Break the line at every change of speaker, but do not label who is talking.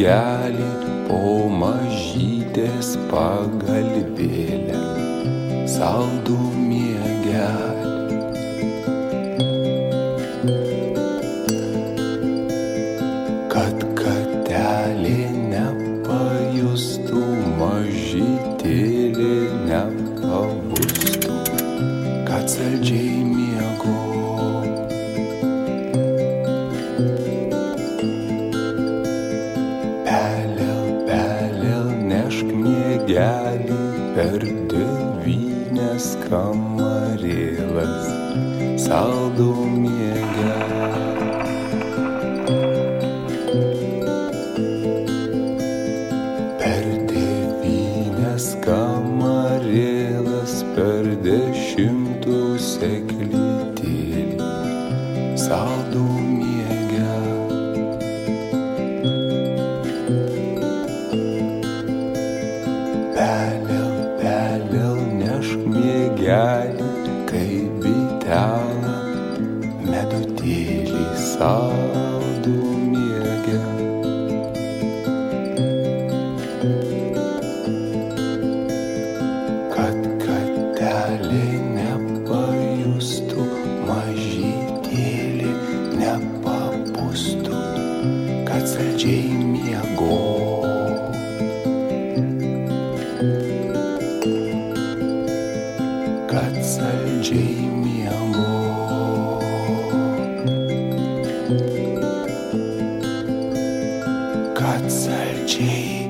miegelį po mažytės pagalvėlę, saldų miegelį. Kad katelė nepajustų, mažytėlė nepabustų, kad saldžiai miego. Pelėl, nešk miegelį per 9 kamarėles, saldų miegelį. Per 9 kamarėles, per 10 seklytėlį, saldų miegelį. Pelėl, nešk miegelį, kaip bitelą, medutėlį, saldų miegelį. Kad katelė nepajustų, mažytėlė nepabustų, kad saldžiai miego. Kad saldžiai miego. Kad saldžiai